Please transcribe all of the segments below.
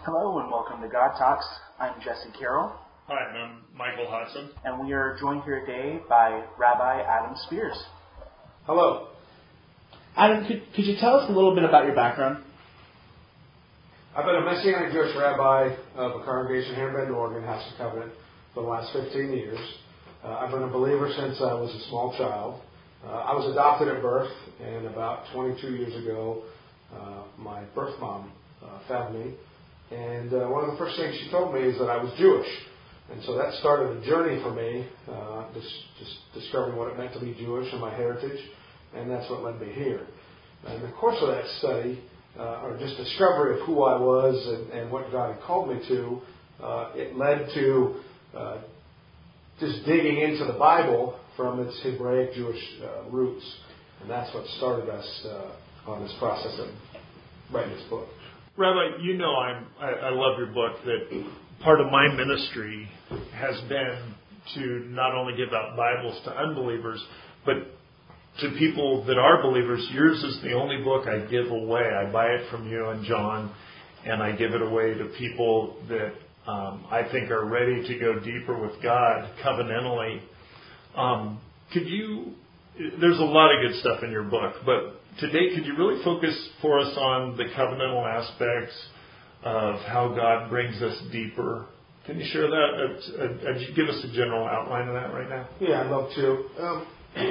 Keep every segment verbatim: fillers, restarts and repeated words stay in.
Hello and welcome to God Talks. I'm Jesse Carroll. Hi, and I'm Michael Hudson. And we are joined here today by Rabbi Adam Spears. Hello. Adam, could, could you tell us a little bit about your background? I've been a Messianic Jewish rabbi of a congregation here in Bend, Oregon, House of Covenant, for the last fifteen years. Uh, I've been a believer since I was a small child. Uh, I was adopted at birth, and about twenty-two years ago, uh, my birth mom uh, found me. And uh, one of the first things she told me is that I was Jewish. And so that started a journey for me, uh, just, just discovering what it meant to be Jewish and my heritage. And that's what led me here. And in the course of that study, uh, or just discovery of who I was and, and what God had called me to, uh, it led to uh, just digging into the Bible from its Hebraic Jewish uh, roots. And that's what started us uh, on this process of writing this book. Rabbi, you know I'm, I, I love your book, that part of my ministry has been to not only give out Bibles to unbelievers, but to people that are believers. Yours is the only book I give away. I buy it from you and John, and I give it away to people that um, I think are ready to go deeper with God covenantally. Um, could you, there's a lot of good stuff in your book, but today could you really focus for us on the covenantal aspects of how God brings us deeper? Can you share that? Uh, uh, give us a general outline of that right now. Yeah, I'd love to. Um,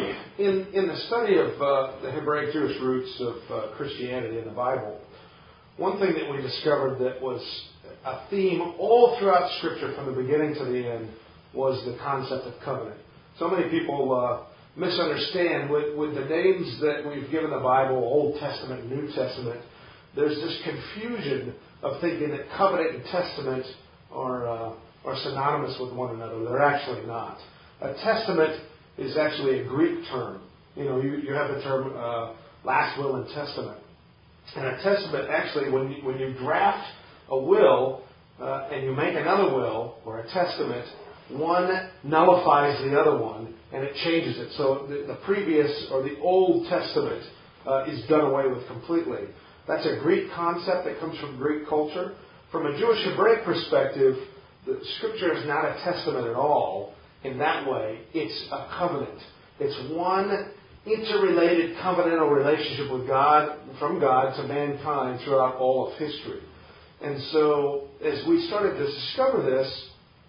in in the study of uh, the Hebraic Jewish roots of uh, Christianity in the Bible, one thing that we discovered that was a theme all throughout Scripture from the beginning to the end was the concept of covenant. So many people uh, misunderstand with, with the names that we've given the Bible, Old Testament, New Testament. There's this confusion of thinking that covenant and testament are uh, are synonymous with one another. They're actually not. A testament is actually a Greek term. You know, you, you have the term uh, last will and testament. And a testament, actually, when you, when you draft a will uh, and you make another will or a testament, one nullifies the other one and it changes it. So the, the previous or the Old Testament uh, is done away with completely. That's a Greek concept that comes from Greek culture. From a Jewish Hebraic perspective, the Scripture is not a testament at all in that way. It's a covenant. It's one interrelated covenantal relationship with God, from God to mankind throughout all of history. And so as we started to discover this,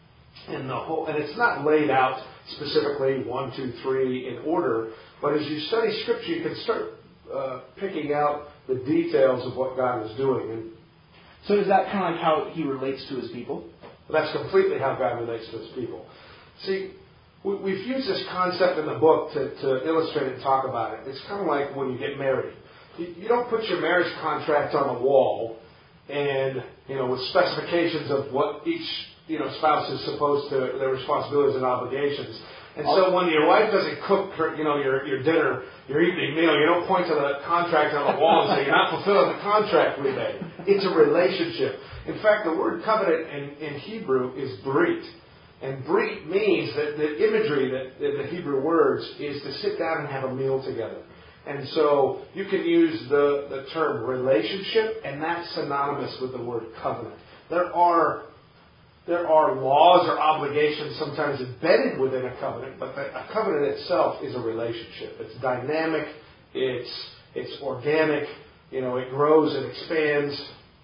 and the whole, and it's not laid out specifically one, two, three in order, but as you study Scripture, you can start uh, picking out the details of what God is doing. And so is that kind of like how He relates to His people? That's completely how God relates to His people. See, we, we've used this concept in the book to, to illustrate and talk about it. It's kind of like when you get married. You, you don't put your marriage contract on the wall and, you know, with specifications of what each you know, spouse is supposed to, their responsibilities and obligations. And so when your wife doesn't cook, her, you know, your, your dinner, your evening meal, you don't point to the contract on the wall and say, you're not fulfilling the contract we made. It's a relationship. In fact, the word covenant in, in Hebrew is brit. And brit means that the imagery that in the Hebrew words is to sit down and have a meal together. And so you can use the, the term relationship, and that's synonymous with the word covenant. There are There are laws or obligations sometimes embedded within a covenant, but a covenant itself is a relationship. It's dynamic, it's it's organic, you know, it grows and expands.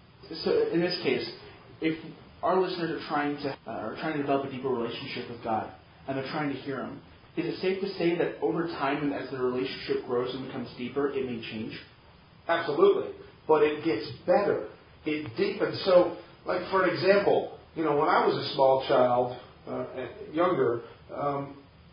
So in this case, if our listeners are trying to uh, are trying to develop a deeper relationship with God and they're trying to hear Him, is it safe to say that over time and as the relationship grows and becomes deeper, it may change? Absolutely, but it gets better. It deepens. So, like for an example. You know, when I was a small child, uh, younger, um,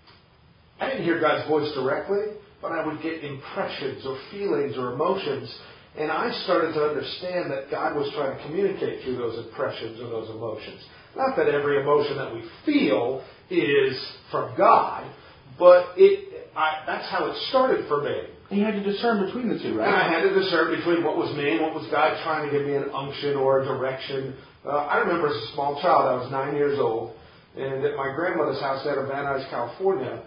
I didn't hear God's voice directly, but I would get impressions or feelings or emotions. And I started to understand that God was trying to communicate through those impressions or those emotions. Not that every emotion that we feel is from God, but it I, that's how it started for me. And you had to discern between the two, right? And I had to discern between what was me and what was God trying to give me an unction or a direction. Uh, I remember as a small child, I was nine years old, and at my grandmother's house out of Van Nuys, California,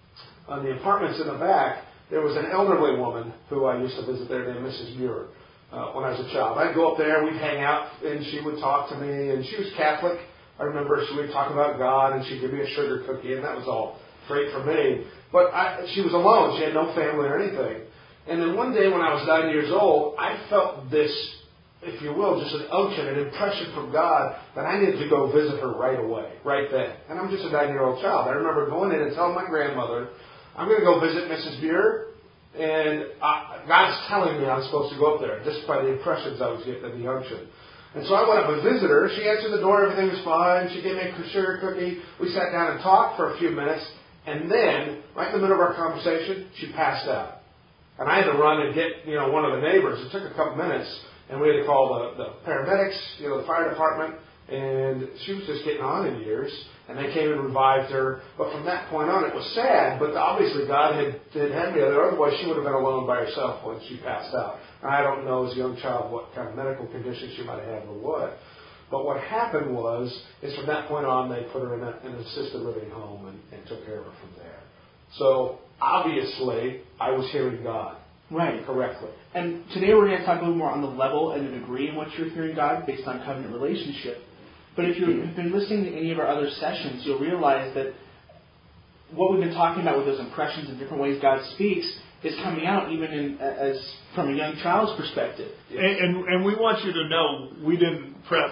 on the apartments in the back, there was an elderly woman who I used to visit there named Missus Muir. uh, when I was a child. I'd go up there, we'd hang out, and she would talk to me. And she was Catholic. I remember she would talk about God, and she'd give me a sugar cookie, and that was all great for me. But I, she was alone. She had no family or anything. And then one day when I was nine years old, I felt this, if you will, just an unction, an impression from God that I needed to go visit her right away, right then. And I'm just a nine-year-old child. I remember going in and telling my grandmother, I'm going to go visit Missus Buer, and I, God's telling me I'm supposed to go up there, just by the impressions I was getting and the unction. And so I went up and visited her. She answered the door. Everything was fine. She gave me a sugar cookie. We sat down and talked for a few minutes. And then, right in the middle of our conversation, she passed out. And I had to run and get, you know, one of the neighbors. It took a couple minutes. And we had to call the, the paramedics, you know, the fire department. And she was just getting on in years. And they came and revived her. But from that point on, it was sad. But obviously God had, had had me there. Otherwise, she would have been alone by herself when she passed out. And I don't know as a young child what kind of medical condition she might have had or what. But what happened was, is from that point on, they put her in, a, in an assisted living home and, and took care of her from there. So, obviously, I was hearing God. Right. Correctly. And today we're going to talk a little more on the level and the degree in which you're hearing God based on covenant relationship. But if you've been listening to any of our other sessions, you'll realize that what we've been talking about with those impressions and different ways God speaks is coming out even in, as from a young child's perspective. And, and, and we want you to know we didn't prep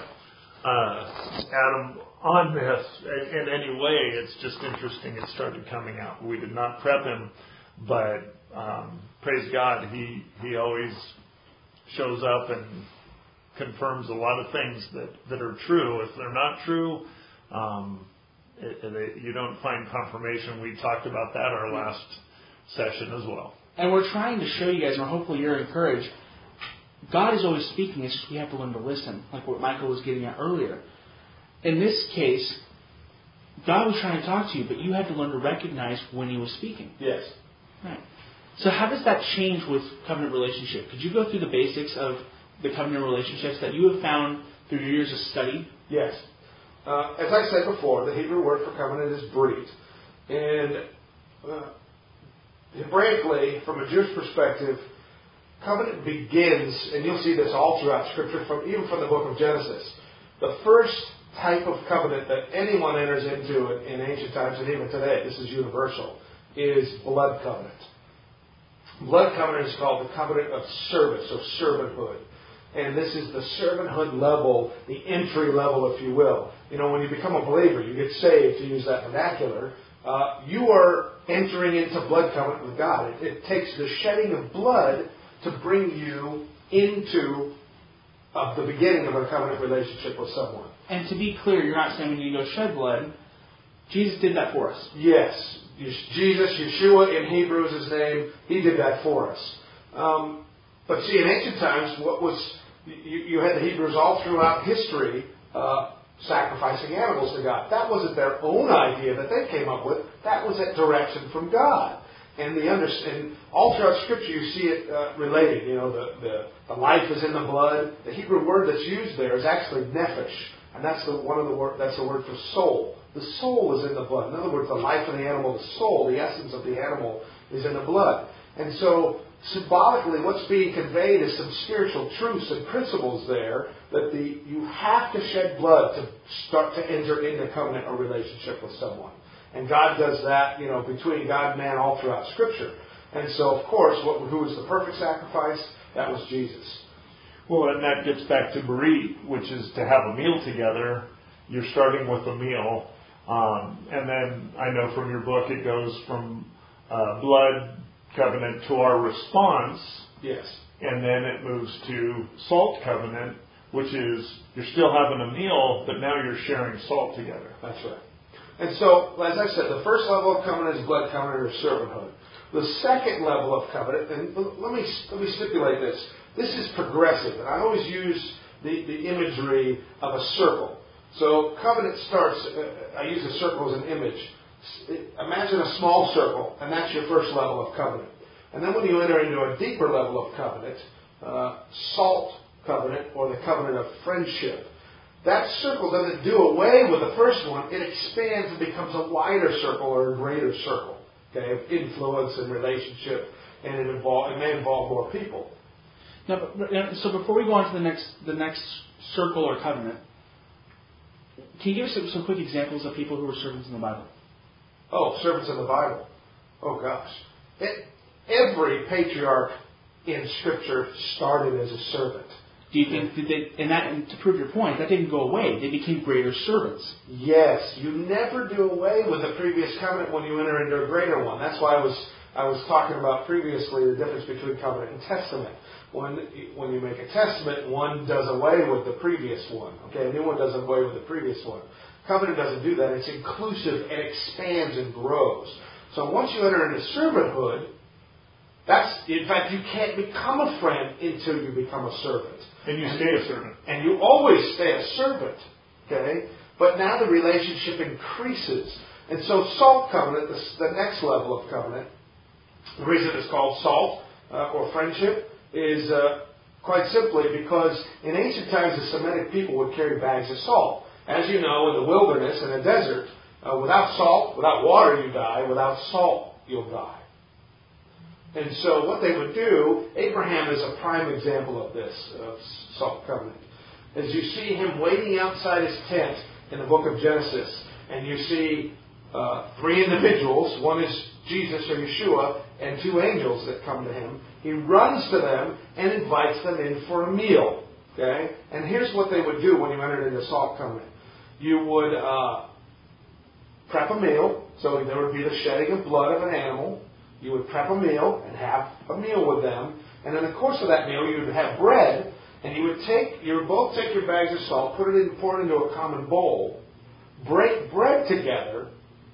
uh, Adam on this in, in any way. It's just interesting it started coming out. We did not prep him, but um, praise God, he, he always shows up and confirms a lot of things that, that are true. If they're not true, um, it, it, you don't find confirmation. We talked about that our last session as well. And we're trying to show you guys, and hopefully you're encouraged, God is always speaking. It's just we have to learn to listen, like what Michael was getting at earlier. In this case, God was trying to talk to you, but you had to learn to recognize when He was speaking. Yes. Right. So how does that change with covenant relationship? Could you go through the basics of the covenant relationships that you have found through your years of study? Yes. Uh, as I said before, the Hebrew word for covenant is brit. And uh, Hebraically, from a Jewish perspective, covenant begins, and you'll see this all throughout Scripture, from even from the book of Genesis. The first type of covenant that anyone enters into in, in ancient times, and even today, this is universal, is blood covenant. Blood covenant is called the covenant of service, or servanthood. And this is the servanthood level, the entry level, if you will. You know, when you become a believer, you get saved, to use that vernacular, uh, you are entering into blood covenant with God. It, it takes the shedding of blood to bring you into uh, the beginning of a covenant relationship with someone. And to be clear, you're not saying we need to go shed blood. Jesus did that for us. Yes. Jesus, Yeshua in Hebrew is His name. He did that for us. Um, but see, in ancient times, what was you, you had the Hebrews all throughout history uh, sacrificing animals to God. That wasn't their own idea that they came up with. That was a direction from God. And the under, and all throughout Scripture, you see it uh, related. You know, the, the the life is in the blood. The Hebrew word that's used there is actually nephesh, and that's the one of the word. That's the word for soul. The soul is in the blood. In other words, the life of the animal, the soul, the essence of the animal, is in the blood. And so, symbolically, what's being conveyed is some spiritual truths and principles there that the you have to shed blood to start to enter into covenant or relationship with someone. And God does that, you know, between God and man all throughout Scripture. And so, of course, what, who was the perfect sacrifice? That was Jesus. Well, and that gets back to Berit, which is to have a meal together. You're starting with a meal. Um, and then I know from your book it goes from uh, blood covenant to our response. Yes. And then it moves to salt covenant, which is you're still having a meal, but now you're sharing salt together. That's right. And so, as I said, the first level of covenant is blood covenant or servanthood. The second level of covenant, and let me let me stipulate this. This is progressive, and I always use the, the imagery of a circle. So covenant starts, uh, I use a circle as an image. Imagine a small circle, and that's your first level of covenant. And then when you enter into a deeper level of covenant, uh, salt covenant, or the covenant of friendship, that circle doesn't do away with the first one. It expands and becomes a wider circle or a greater circle, okay, of influence and relationship, and it, involve, it may involve more people. Now, so before we go on to the next the next circle or covenant, can you give us some, some quick examples of people who were servants in the Bible? Oh, servants in the Bible. Oh, gosh. It, every patriarch in Scripture started as a servant. Do you think that they, and that, and to prove your point, that didn't go away? They became greater servants. Yes, you never do away with the previous covenant when you enter into a greater one. That's why I was I was talking about previously the difference between covenant and testament. When when you make a testament, one does away with the previous one. Okay, a new one does away with the previous one. Covenant doesn't do that. It's inclusive and expands and grows. So once you enter into servanthood, that's in fact you can't become a friend until you become a servant. And you stay a servant. And you always stay a servant. Okay? But now the relationship increases. And so salt covenant, the, the next level of covenant, the reason it's called salt uh, or friendship is uh, quite simply because in ancient times the Semitic people would carry bags of salt. As you know, in the wilderness, in a desert, uh, without salt, without water you die, without salt you'll die. And so what they would do, Abraham is a prime example of this, of salt covenant. As you see him waiting outside his tent in the book of Genesis, and you see uh, three individuals, one is Jesus or Yeshua, and two angels that come to him. He runs to them and invites them in for a meal. Okay? And here's what they would do when you entered into salt covenant. You would uh, prep a meal, so there would be the shedding of blood of an animal. You would prep a meal and have a meal with them. And in the course of that meal, you would have bread. And you would take, you would both take your bags of salt, put it in, pour it into a common bowl, break bread together,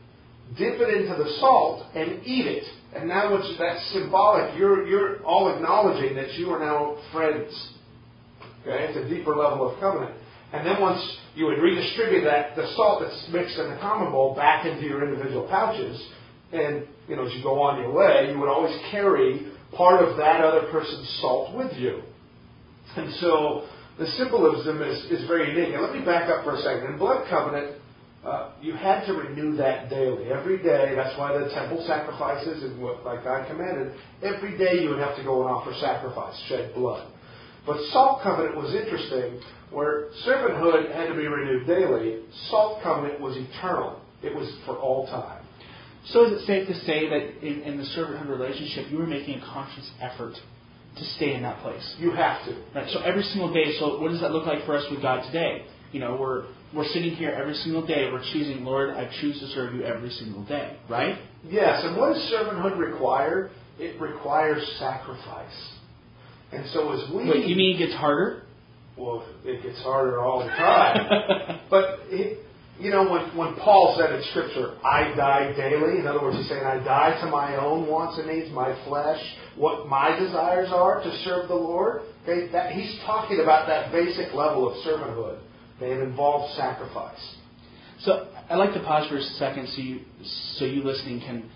dip it into the salt, and eat it. And now it's, that's symbolic. You're, you're all acknowledging that you are now friends. Okay? It's a deeper level of covenant. And then once you would redistribute that, the salt that's mixed in the common bowl back into your individual pouches. And, you know, as you go on your way, you would always carry part of that other person's salt with you. And so the symbolism is, is very unique. And let me back up for a second. In blood covenant, uh, you had to renew that daily. Every day, that's why the temple sacrifices and what like God commanded, every day you would have to go and offer sacrifice, shed blood. But salt covenant was interesting, where servanthood had to be renewed daily. Salt covenant was eternal. It was for all time. So is it safe to say that in, in the servanthood relationship, you were making a conscious effort to stay in that place? You have to. Right. So every single day. So what does that look like for us with God today? You know, we're we're sitting here every single day. We're choosing, Lord, I choose to serve you every single day. Right? Yes. And what does servanthood require? It requires sacrifice. And so as we... Wait, you mean it gets harder? Well, it gets harder all the time. But... It, You know, when, when Paul said in Scripture, I die daily, in other words, he's saying, I die to my own wants and needs, my flesh, what my desires are to serve the Lord. Okay, that, he's talking about that basic level of servanthood. Okay, it involves sacrifice. So I'd like to pause for a second so you, so you listening can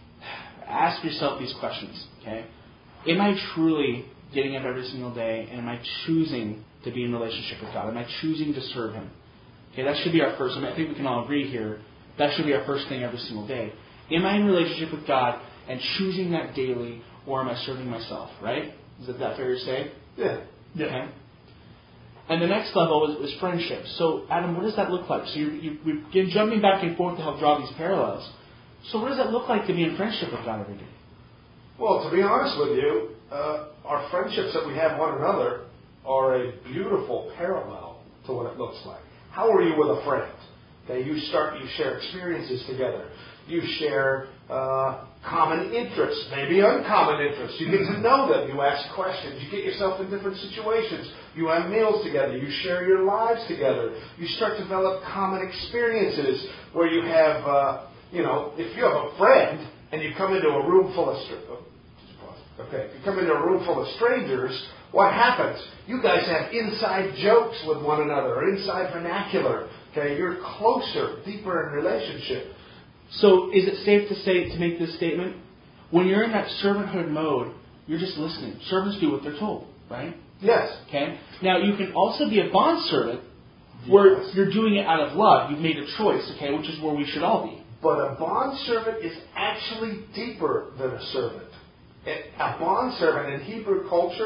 ask yourself these questions. Okay, am I truly getting up every single day, and am I choosing to be in relationship with God? Am I choosing to serve Him? Okay, that should be our first. I mean, I think we can all agree here. That should be our first thing every single day. Am I in relationship with God and choosing that daily, or am I serving myself? Right? Is that, that fair to say? Yeah. Yeah. Okay. And the next level is, is friendship. So, Adam, what does that look like? So you, you, we've been jumping back and forth to help draw these parallels. So what does that look like to be in friendship with God every day? Well, to be honest with you, uh, our friendships that we have one another are a beautiful parallel to what it looks like. How are you with a friend? Okay, you start, you share experiences together. You share uh, common interests, maybe uncommon interests. You get to know them. You ask questions. You get yourself in different situations. You have meals together. You share your lives together. You start to develop common experiences where you have, uh, you know, if you have a friend and you come into a room full of strangers, okay, you come into a room full of strangers, what happens? You guys have inside jokes with one another, or inside vernacular. Okay, you're closer, deeper in relationship. So is it safe to say, to make this statement, when you're in that servanthood mode, you're just listening. Servants do what they're told, right? Yes. Okay. Now you can also be a bondservant where yes. you're doing it out of love. You've made a choice, okay, which is where we should all be. But a bondservant is actually deeper than a servant. A bondservant in Hebrew culture,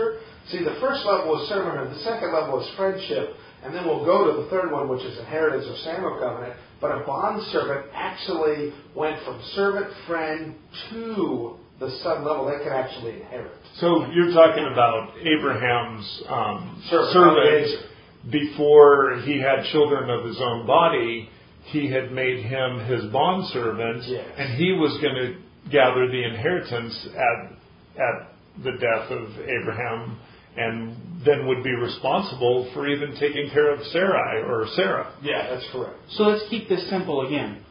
See, the first level is servanthood, the second level is friendship, and then we'll go to the third one, which is inheritance or Samuel covenant. But a bondservant actually went from servant friend to the son level. They can actually inherit. So you're talking about Abraham's um, Servant. servant. Before he had children of his own body, he had made him his bondservant, yes. and he was going to gather the inheritance at at the death of Abraham, and then would be responsible for even taking care of Sarai or Sarah. Yeah, that's correct. So let's keep this simple again.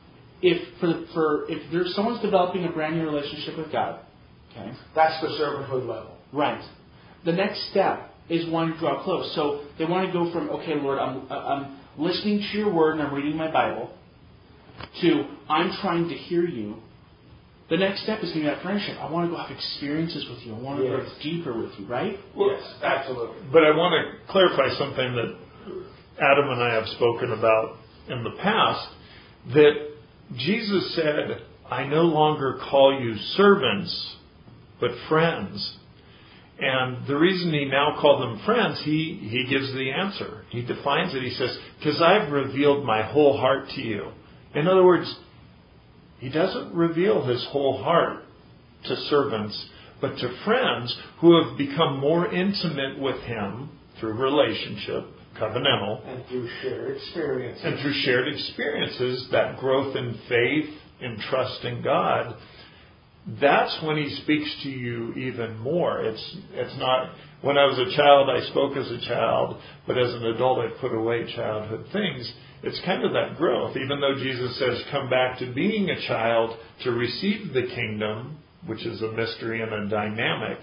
If for the, for if there's someone's developing a brand new relationship with God, okay, that's the servanthood level. Right. The next step is wanting to draw close. So they want to go from, okay, Lord, I'm I'm listening to your word and I'm reading my Bible, to I'm trying to hear you. The next step is going to be that friendship. I want to go have experiences with you. I want to yes. go deeper with you, right? Well, yes, absolutely. But I want to clarify something that Adam and I have spoken about in the past, that Jesus said, I no longer call you servants, but friends. And the reason he now called them friends, he, he gives the answer. He defines it. He says, because I've revealed my whole heart to you. In other words, he doesn't reveal his whole heart to servants, but to friends who have become more intimate with him through relationship, covenantal. And through shared experiences. And through shared experiences, that growth in faith, in trust in God. That's when he speaks to you even more. It's it's not, when I was a child, I spoke as a child, but as an adult, I put away childhood things. It's kind of that growth. Even though Jesus says, come back to being a child to receive the kingdom, which is a mystery and a dynamic,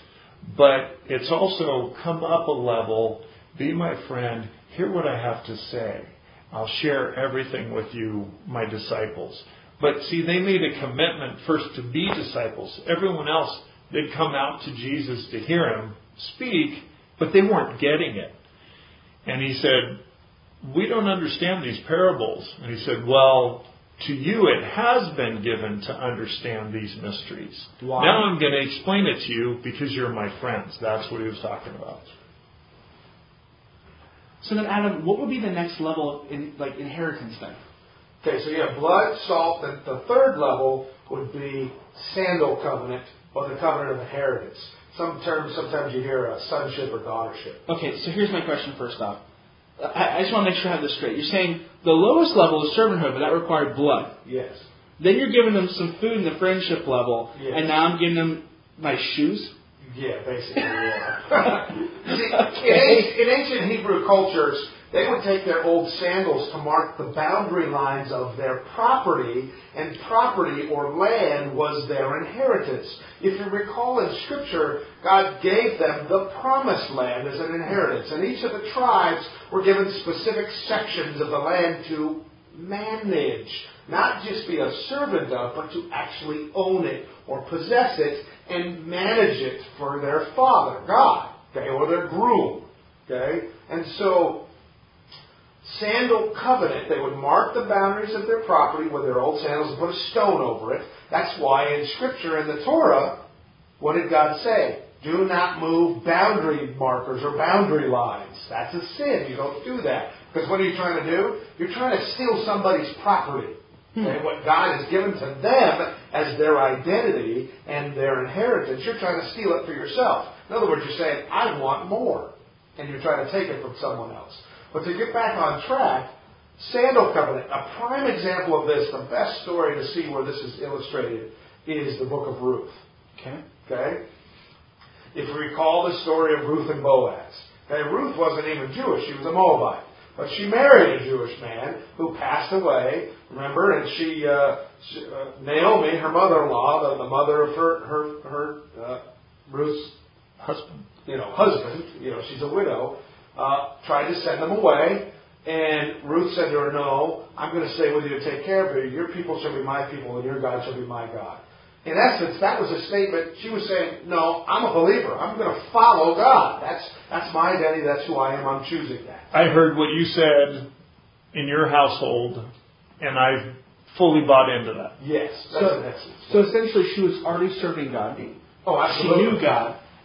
but it's also come up a level, be my friend, hear what I have to say. I'll share everything with you, my disciples. But see, they made a commitment first to be disciples. Everyone else, they'd come out to Jesus to hear him speak, but they weren't getting it. And he said, we don't understand these parables. And he said, well, to you it has been given to understand these mysteries. Why? Now I'm going to explain it to you because you're my friends. That's what he was talking about. So then, Adam, what would be the next level of in, like inheritance then? Okay, so you have blood, salt, and the third level would be sandal covenant, or the covenant of inheritance. Some terms, sometimes you hear a sonship or daughtership. Okay, so here's my question first off. I, I just want to make sure I have this straight. You're saying the lowest level is servanthood, but that required blood. Yes. Then you're giving them some food in the friendship level, yes. and now I'm giving them my shoes? Yeah, basically, yeah. See, in, in ancient Hebrew cultures, they would take their old sandals to mark the boundary lines of their property, and property or land was their inheritance. If you recall in Scripture, God gave them the promised land as an inheritance, and each of the tribes were given specific sections of the land to manage. Not just be a servant of, but to actually own it or possess it and manage it for their father, God, okay, or their groom. Okay? And so, sandal covenant, they would mark the boundaries of their property with their old sandals and put a stone over it. That's why in Scripture, in the Torah, what did God say? Do not move boundary markers or boundary lines. That's a sin. You don't do that. Because what are you trying to do? You're trying to steal somebody's property. Okay? What God has given to them as their identity and their inheritance, you're trying to steal it for yourself. In other words, you're saying, I want more. And you're trying to take it from someone else. But to get back on track, sandal covenant, a prime example of this, the best story to see where this is illustrated is the book of Ruth. Okay. Okay? If you recall the story of Ruth and Boaz. Okay, Ruth wasn't even Jewish, she was a Moabite. But she married a Jewish man who passed away, remember, and she, uh, she uh, Naomi, her mother-in-law, the, the mother of her, her, her uh, Ruth's Husband. You know, husband, you know, she's a widow, uh, tried to send them away. And Ruth said to her, no, I'm going to stay with you to take care of you. Your people shall be my people and your God shall be my God. In essence, that was a statement. She was saying, no, I'm a believer. I'm going to follow God. That's that's my identity. That's who I am. I'm choosing that. I heard what you said in your household, and I've fully bought into that. Yes, that's so, an essence. So essentially, she was already serving God. Oh, absolutely. She knew God,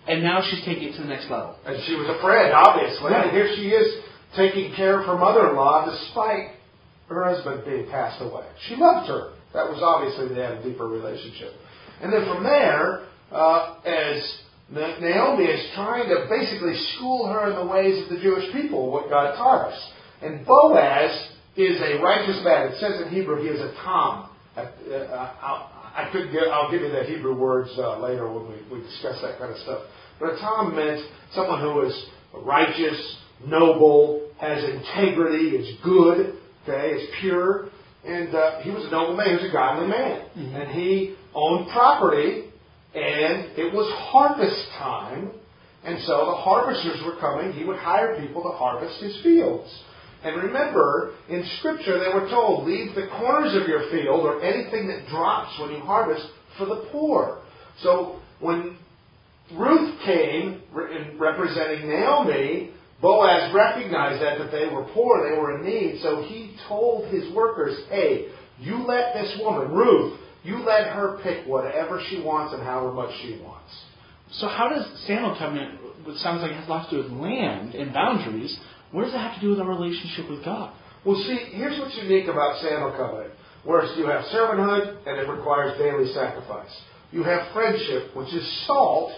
And now she's taking it to the next level. And she was a friend, obviously. Right. And here she is taking care of her mother-in-law despite her husband being passed away. She loved her. That was obviously they had a deeper relationship. And then from there, uh, as Naomi is trying to basically school her in the ways of the Jewish people, what God taught us. And Boaz is a righteous man. It says in Hebrew he is a Tom. Uh, I'll, I could give, I'll give you the Hebrew words uh, later when we, we discuss that kind of stuff. But a Tom meant someone who is righteous, noble, has integrity, is good, okay, is pure. And uh, he was a noble man. He was a godly man. Mm-hmm. And he owned property. And it was harvest time. And so the harvesters were coming. He would hire people to harvest his fields. And remember, in Scripture they were told, leave the corners of your field or anything that drops when you harvest for the poor. So when Ruth came representing Naomi, Boaz recognized that, that they were poor, they were in need. So he told his workers, hey, you let this woman, Ruth, you let her pick whatever she wants and however much she wants. So how does Sandal Covenant, which sounds like it has lots to do with land and boundaries, what does that have to do with our relationship with God? Well, see, here's what's unique about Sandal Covenant. Whereas you have servanthood, and it requires daily sacrifice. You have friendship, which is salt,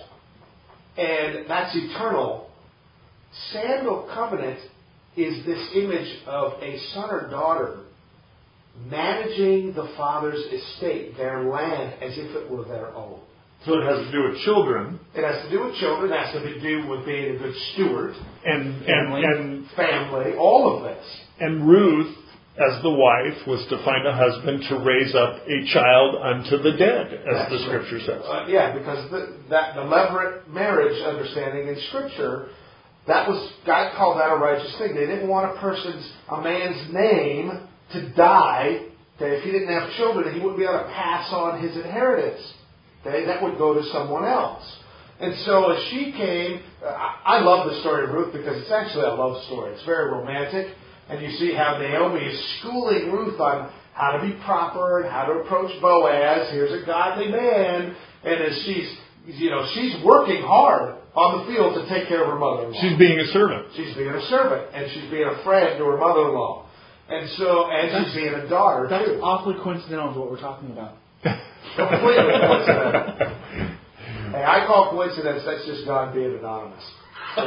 and that's eternal. Sandal Covenant is this image of a son or daughter managing the father's estate, their land, as if it were their own. So it has to do with children. It has to do with children. It has to do with being a good steward. And family, and, and family, all of this. And Ruth, as the wife, was to find a husband to raise up a child unto the dead, as That's the Scripture right. says. Uh, yeah, because the, that the levirate marriage understanding in Scripture, that was God called that a righteous thing. They didn't want a person's, a man's name to die. Okay, if he didn't have children, he wouldn't be able to pass on his inheritance. Okay, that would go to someone else. And so as she came, I, I love the story of Ruth because it's actually a love story. It's very romantic. And you see how Naomi is schooling Ruth on how to be proper and how to approach Boaz. Here's a godly man. And as she's, you know, she's working hard on the field to take care of her mother-in-law. She's being a servant. She's being a servant. And she's being a friend to her mother-in-law. And so, and that's, she's being a daughter, that's too. That's awfully coincidental with what we're talking about. Completely coincidental. Hey, I call coincidence, that's just God being anonymous. So.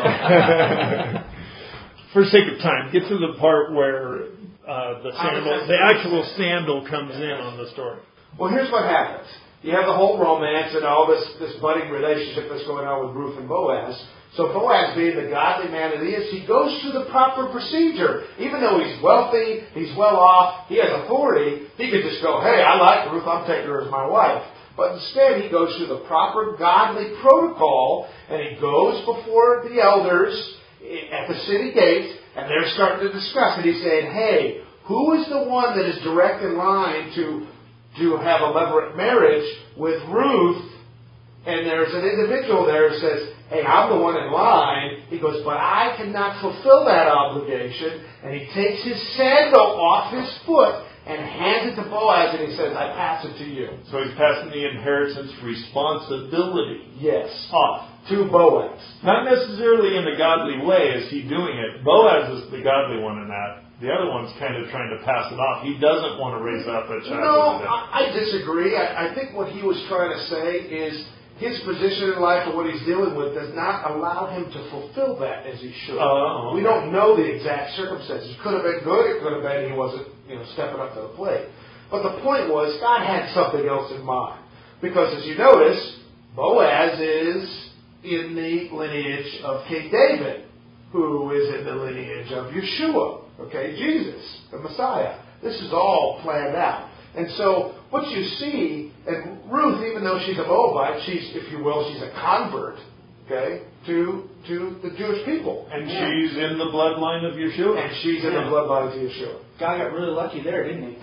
For sake of time, get to the part where uh, the sandal, the actual sandal comes in on the story. Well, here's what happens. You have the whole romance and all this, this budding relationship that's going on with Ruth and Boaz. So Boaz, being the godly man that he is, he goes through the proper procedure. Even though he's wealthy, he's well off, he has authority, he could just go, hey, I like Ruth, I'm taking her as my wife. But instead, he goes through the proper godly protocol, and he goes before the elders at the city gate, and they're starting to discuss it. He's saying, hey, who is the one that is direct in line to, to have a levirate marriage with Ruth? And there's an individual there who says, hey, I'm the one in line. He goes, but I cannot fulfill that obligation. And he takes his sandal off his foot and hands it to Boaz, and he says, I pass it to you. So he's passing the inheritance responsibility. Yes. Off. To Boaz. Not necessarily in a godly way is he doing it. Boaz is the godly one in that. The other one's kind of trying to pass it off. He doesn't want to raise up a child. No, I, I disagree. I, I think what he was trying to say is his position in life and what he's dealing with does not allow him to fulfill that as he should. Uh, okay. We don't know the exact circumstances. It could have been good. It could have been he wasn't, you know, stepping up to the plate. But the point was, God had something else in mind. Because as you notice, Boaz is in the lineage of King David, who is in the lineage of Yeshua, okay, Jesus, the Messiah. This is all planned out. And so what you see, and Ruth, even though she's a Moabite, she's, if you will, she's a convert, okay, to to the Jewish people. And yeah. she's in the bloodline of Yeshua. And she's in yeah. the bloodline of Yeshua. God got really lucky there, didn't he?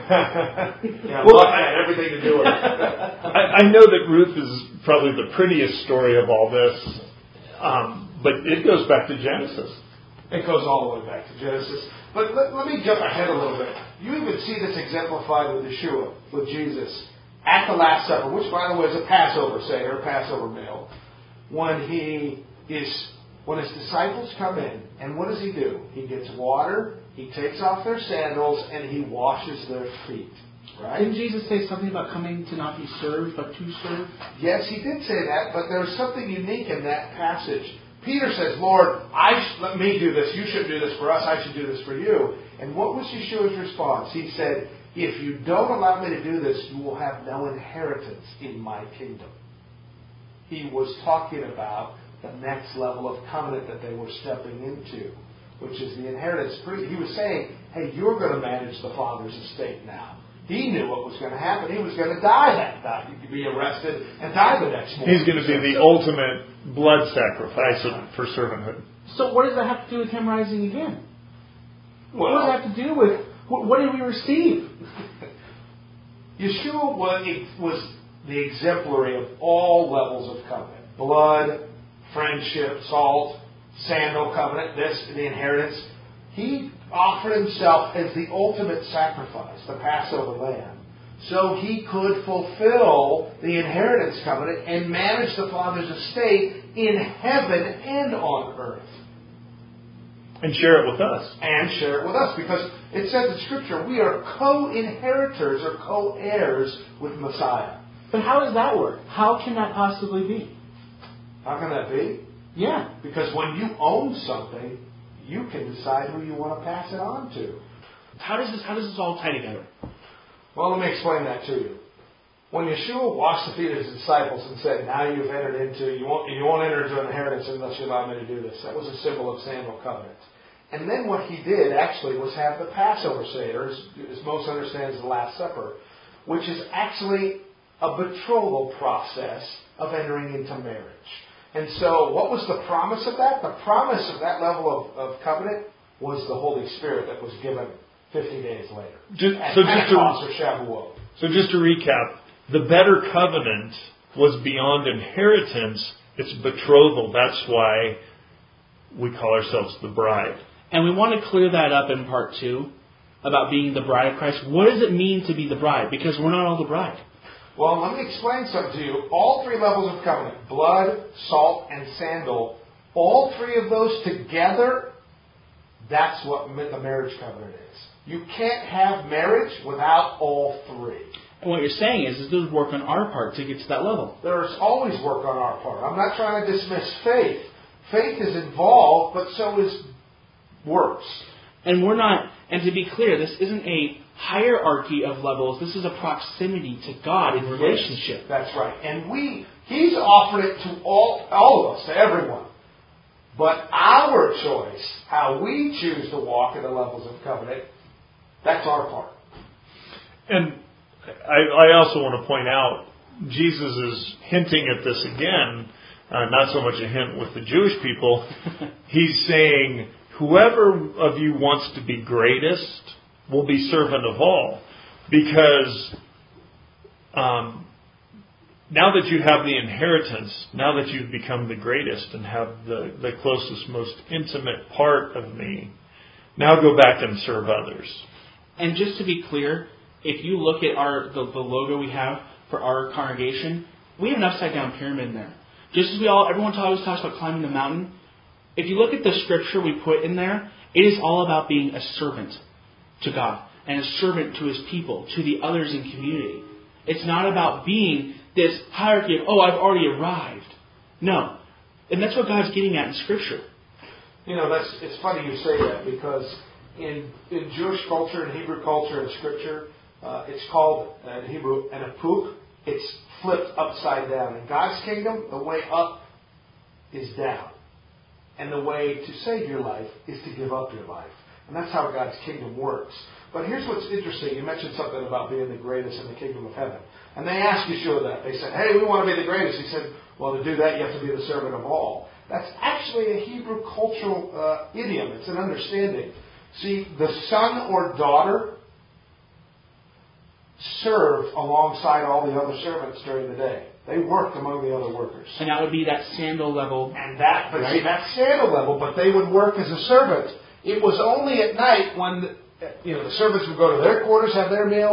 yeah, well, luck had everything to do with it. I, I know that Ruth is probably the prettiest story of all this, um, but it goes back to Genesis. It goes all the way back to Genesis. But let, let me jump ahead a little bit. You even see this exemplified with Yeshua, with Jesus, at the Last Supper, which, by the way, is a Passover Seder, a Passover meal. when he is when his disciples come in, and what does he do? He gets water, he takes off their sandals, and he washes their feet. Right? Didn't Jesus say something about coming to not be served, but to serve? Yes, he did say that, but there's something unique in that passage. Peter says, Lord, I sh- let me do this. You should do this for us. I should do this for you. And what was Yeshua's response? He said, if you don't allow me to do this, you will have no inheritance in my kingdom. He was talking about the next level of covenant that they were stepping into, which is the inheritance. He was saying, hey, you're going to manage the Father's estate now. He knew what was going to happen. He was going to die that night. He could be arrested and die the next morning. He's going to be the ultimate blood sacrifice for servanthood. So what does that have to do with him rising again? Well, what does that have to do with, what, what did we receive? Yeshua was, was the exemplary of all levels of covenant. Blood, friendship, salt, sandal covenant, this, the inheritance. He offered himself as the ultimate sacrifice, the Passover lamb, so he could fulfill the inheritance covenant and manage the Father's estate in heaven and on earth. And share it with us. And share it with us, because it says in Scripture, we are co-inheritors or co-heirs with Messiah. But how does that work? How can that possibly be? How can that be? Yeah. Because when you own something, you can decide who you want to pass it on to. How does this how does this all tie together? Well, let me explain that to you. When Yeshua washed the feet of his disciples and said, now you've entered into, you won't, you won't enter into an inheritance unless you allow me to do this. That was a symbol of sandal covenant. And then what he did actually was have the Passover Seder, as, as most understand as the Last Supper, which is actually a betrothal process of entering into marriage. And so what was the promise of that? The promise of that level of, of covenant was the Holy Spirit that was given fifty days later. Just, at so, Pentecost just to, or Shavuot. so just to recap, the better covenant was beyond inheritance. It's betrothal. That's why we call ourselves the bride. And we want to clear that up in part two about being the bride of Christ. What does it mean to be the bride? Because we're not all the bride. Well, let me explain something to you. All three levels of covenant, blood, salt, and sandal, all three of those together, that's what the marriage covenant is. You can't have marriage without all three. And what you're saying is, is there's work on our part to get to that level. There's always work on our part. I'm not trying to dismiss faith. Faith is involved, but so is works. And we're not, and to be clear, this isn't a hierarchy of levels. This is a proximity to God in relationship. Yes, that's right. And we, He's offered it to all, all of us, to everyone. But our choice, how we choose to walk in the levels of covenant, that's our part. And I, I also want to point out, Jesus is hinting at this again, uh, not so much a hint with the Jewish people. He's saying, whoever of you wants to be greatest will be servant of all. Because um, now that you have the inheritance, now that you've become the greatest and have the, the closest, most intimate part of me, now go back and serve others. And just to be clear, if you look at our the, the logo we have for our congregation, we have an upside down pyramid in there. Just as we all, everyone always talks about climbing the mountain. If you look at the scripture we put in there, it is all about being a servant to God and a servant to His people, to the others in community. It's not about being this hierarchy of, oh, I've already arrived. No. And that's what God's getting at in Scripture. You know, that's it's funny you say that, because in in Jewish culture and Hebrew culture and Scripture, uh, it's called, uh, in Hebrew, an apuk. It's flipped upside down. In God's kingdom, the way up is down. And the way to save your life is to give up your life. And that's how God's kingdom works. But here's what's interesting. You mentioned something about being the greatest in the kingdom of heaven. And they asked Yeshua that. They said, hey, we want to be the greatest. He said, well, to do that, you have to be the servant of all. That's actually a Hebrew cultural uh, idiom. It's an understanding. See, the son or daughter served alongside all the other servants during the day. They worked among the other workers. And that would be that sandal level. And that, but right? see, that's sandal level, but they would work as a servant. It was only at night when, the, you know, the servants would go to their quarters, have their meals,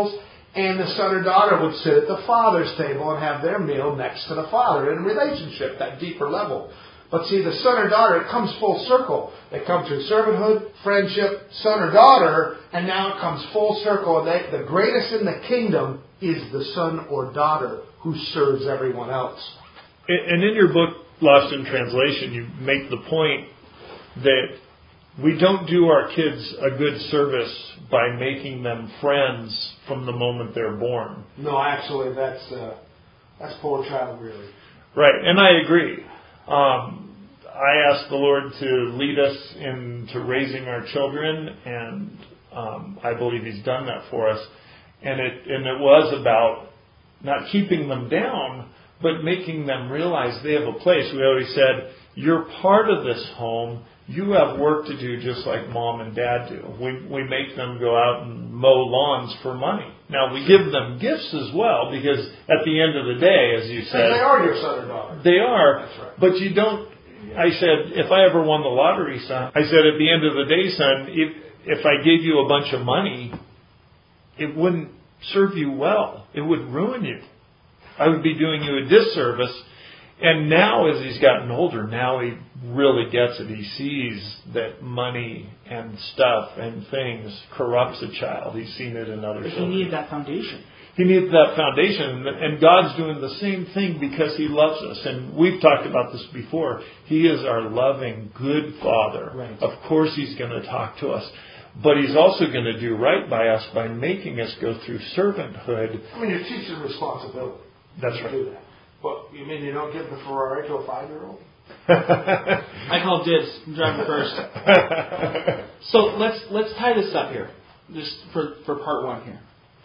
And the son or daughter would sit at the father's table and have their meal next to the father in a relationship, that deeper level. But see, the son or daughter, it comes full circle. They come through servanthood, friendship, son or daughter, and now it comes full circle. And they, the greatest in the kingdom is the son or daughter who serves everyone else. And in your book, Lost in Translation, you make the point that we don't do our kids a good service by making them friends from the moment they're born. No, actually, that's uh, that's poor child rearing. Right, and I agree. Um, I ask the Lord to lead us into raising our children, and um, I believe He's done that for us. And it and it was about not keeping them down, but making them realize they have a place. We always said, you're part of this home. You have work to do just like mom and dad do. We we make them go out and mow lawns for money. Now, we give them gifts as well, because at the end of the day, as you said... They are your son or daughter. They are. That's right. But you don't... I said, if I ever won the lottery, son, I said, at the end of the day, son, if, if I gave you a bunch of money, it wouldn't serve you well. It would ruin you. I would be doing you a disservice. And now, as he's gotten older, now he really gets it. He sees that money and stuff and things corrupts a child. He's seen it in other children. He needed that foundation. He needs that foundation. And God's doing the same thing because He loves us. And we've talked about this before. He is our loving, good Father. Right. Of course He's going to talk to us. But He's also going to do right by us by making us go through servanthood. I mean, you're teaching responsibility. That's You right. do that. But you mean you don't give the Ferrari to a five-year-old? I call dibs. I'm driving first. So let's let's tie this up here, just for, for part one here.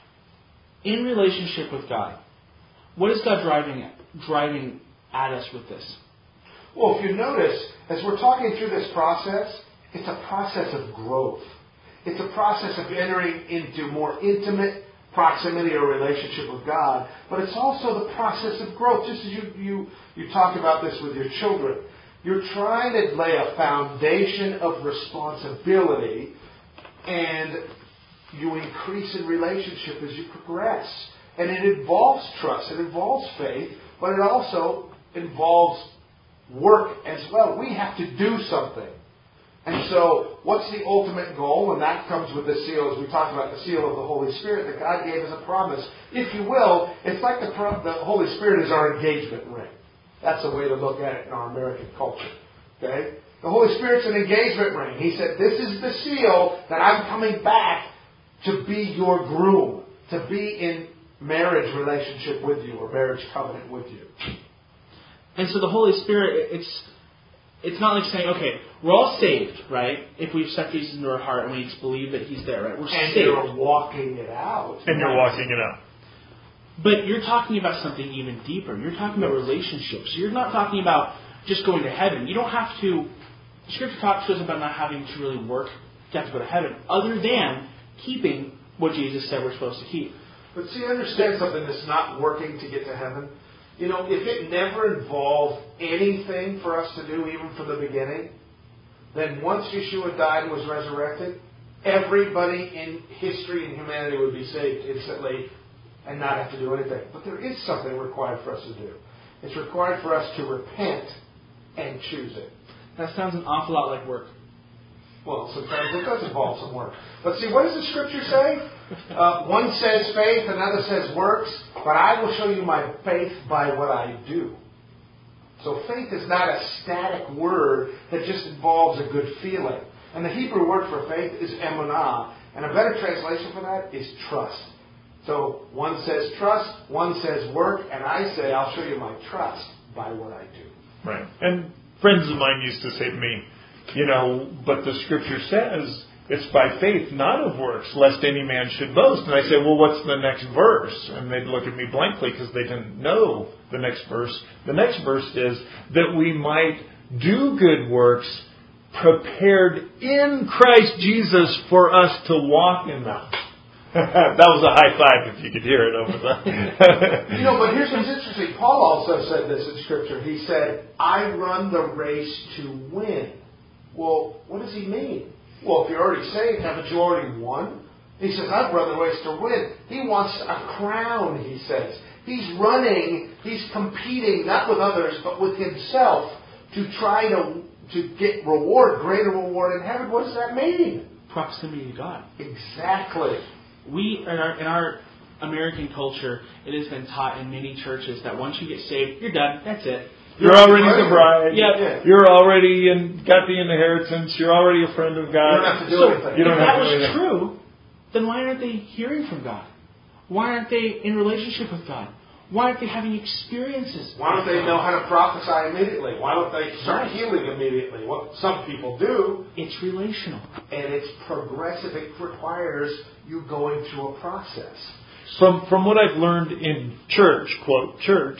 In relationship with God, what is God driving at, driving at us with this? Well, if you notice, as we're talking through this process, it's a process of growth. It's a process of entering into more intimate proximity or relationship with God, but it's also the process of growth. Just as you, you, you talk about this with your children. You're trying to lay a foundation of responsibility, and you increase in relationship as you progress. And it involves trust, it involves faith, but it also involves work as well. We have to do something. And so, what's the ultimate goal? And that comes with the seal, as we talked about, the seal of the Holy Spirit that God gave as a promise. If you will, it's like the, the Holy Spirit is our engagement ring. That's a way to look at it in our American culture. Okay? The Holy Spirit's an engagement ring. He said, this is the seal that I'm coming back to be your groom, to be in marriage relationship with you, or marriage covenant with you. And so the Holy Spirit, it's it's not like saying, okay, we're all saved, right? If we accept Jesus into our heart and we just believe that He's there, right? We're and saved. you're walking it out. And you're walking it out. But you're talking about something even deeper. You're talking about relationships. You're not talking about just going to heaven. You don't have to... Scripture talks to us about not having to really work to have to go to heaven, other than keeping what Jesus said we're supposed to keep. But see, understand something that's not working to get to heaven. You know, if it never involved anything for us to do, even from the beginning, then once Yeshua died and was resurrected, everybody in history and humanity would be saved instantly and not have to do anything. But there is something required for us to do. It's required for us to repent and choose it. That sounds an awful lot like work. Well, sometimes it does involve some work. But see, what does the Scripture say? Uh, one says faith, another says works, but I will show you my faith by what I do. So faith is not a static word that just involves a good feeling. And the Hebrew word for faith is emunah, and a better translation for that is trust. So one says trust, one says work, and I say I'll show you my trust by what I do. Right. And friends of mine used to say to me, you know, but the Scripture says it's by faith, not of works, lest any man should boast. And I say, well, what's the next verse? And they'd look at me blankly because they didn't know the next verse. The next verse is that we might do good works prepared in Christ Jesus for us to walk in them. That was a high five if you could hear it over there. You know, but here's what's interesting. Paul also said this in Scripture. He said, I run the race to win. Well, what does he mean? Well, if you're already saved, haven't you already won? He says, our brother ways to win. He wants a crown, he says. He's running, he's competing, not with others, but with himself to try to, to get reward, greater reward in heaven. What does that mean? Proximity to God. Exactly. We, in our, in our American culture, it has been taught in many churches that once you get saved, you're done. That's it. You're already the bride. Yeah. Yeah. You're already in, got the inheritance. You're already a friend of God. You don't have to do so anything. You don't if have that to was do anything. true, then why aren't they hearing from God? Why aren't they in relationship with God? Why aren't they having experiences? Why don't they know how to prophesy immediately? Why don't they start healing immediately? Well, some people do. It's relational. And it's progressive. It requires you going through a process. From from what I've learned in church, quote, church,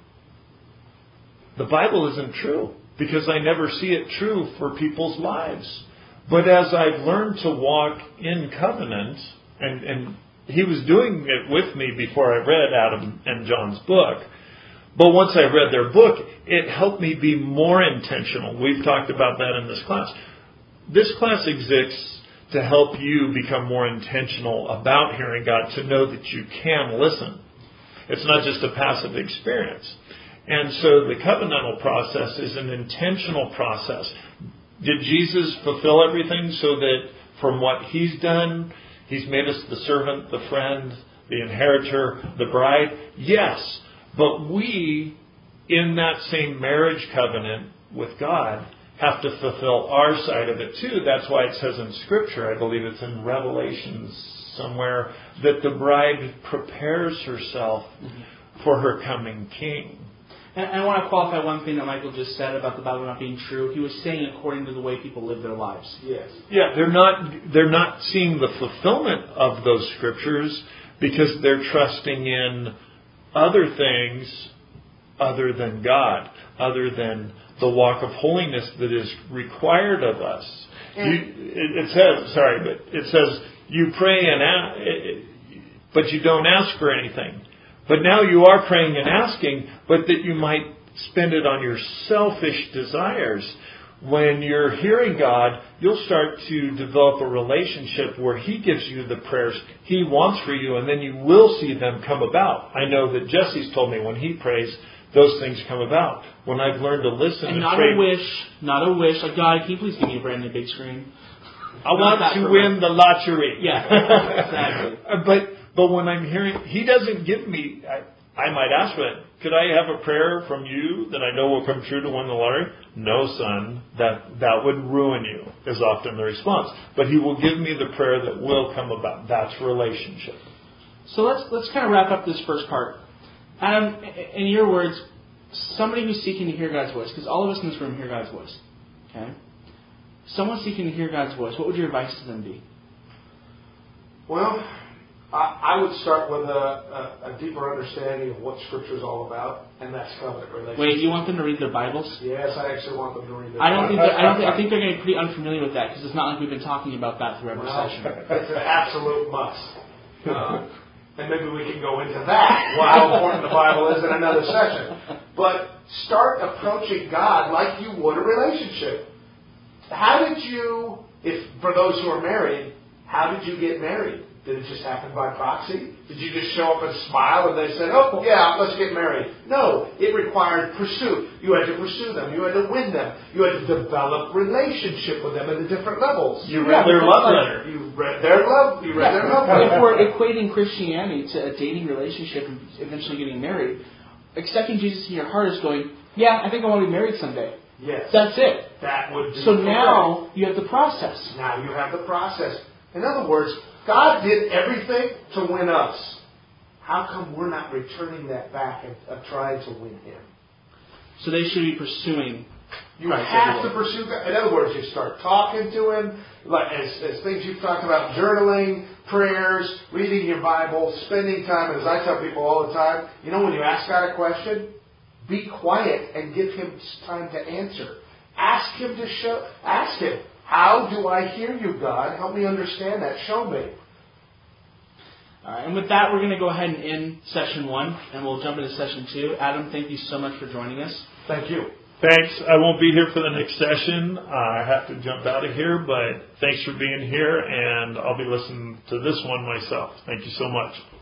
the Bible isn't true because I never see it true for people's lives. But as I've learned to walk in covenant, and, and he was doing it with me before I read Adam and John's book, but once I read their book, it helped me be more intentional. We've talked about that in this class. This class exists to help you become more intentional about hearing God, to know that you can listen. It's not just a passive experience. And so the covenantal process is an intentional process. Did Jesus fulfill everything so that from what He's done, He's made us the servant, the friend, the inheritor, the bride? Yes. But we, in that same marriage covenant with God, have to fulfill our side of it too. That's why it says in Scripture, I believe it's in Revelation somewhere, that the bride prepares herself for her coming king. And I want to qualify one thing that Michael just said about the Bible not being true. He was saying according to the way people live their lives. Yes. Yeah, they're not they're not seeing the fulfillment of those scriptures because they're trusting in other things other than God, other than the walk of holiness that is required of us. You, it, it says, sorry, but it says you pray and ask, but you don't ask for anything. But now you are praying and asking, but that you might spend it on your selfish desires. When you're hearing God, you'll start to develop a relationship where He gives you the prayers He wants for you, and then you will see them come about. I know that Jesse's told me when he prays, those things come about. When I've learned to listen and, and not pray, a wish, not a wish. Like, God, can you please give me a brand new big screen? I want to win the lottery. Yeah, exactly. but but when I'm hearing, He doesn't give me. I, I might ask for it. Could I have a prayer from you that I know will come true to win the lottery? No, son. That that would ruin you, is often the response. But He will give me the prayer that will come about. That's relationship. So let's let's kind of wrap up this first part. Adam, in your words, somebody who's seeking to hear God's voice, because all of us in this room hear God's voice. Okay? Someone seeking to hear God's voice, what would your advice to them be? Well, I, I would start with a, a, a deeper understanding of what Scripture is all about, and that's covenant relationship. Wait, you want them to read their Bibles? Yes, I actually want them to read their I don't Bibles. think I don't think, I think they're going to be pretty unfamiliar with that because it's not like we've been talking about that through every Well, session. it's an absolute must. Uh, and maybe we can go into that, well, how important the Bible is in another session. But start approaching God like you would a relationship. How did you, if for those who are married, how did you get married? Did it just happen by proxy? Did you just show up and smile and they said, oh, yeah, let's get married? No, it required pursuit. You had to pursue them. You had to win them. You had to develop relationship with them at the different levels. You read their love letter. You read their love. You read their love letter. If we're equating Christianity to a dating relationship and eventually getting married, accepting Jesus in your heart is going, yeah, I think I want to be married someday. Yes. That's it. That would be So correct. Now you have the process. Now you have the process. In other words, God did everything to win us. How come we're not returning that back and uh, trying to win Him? So they should be pursuing. You Christ have every to day. pursue God. In other words, you start talking to Him, like as, as things you've talked about, journaling, prayers, reading your Bible, spending time. And as I tell people all the time, you know, when you ask God a question, be quiet and give Him time to answer. Ask Him to show. Ask Him. How do I hear you, God? Help me understand that. Show me. All right, and with that, we're going to go ahead and end session one, and we'll jump into session two. Adam, thank you so much for joining us. Thank you. Thanks. I won't be here for the next session. Uh, I have to jump out of here, but thanks for being here, and I'll be listening to this one myself. Thank you so much.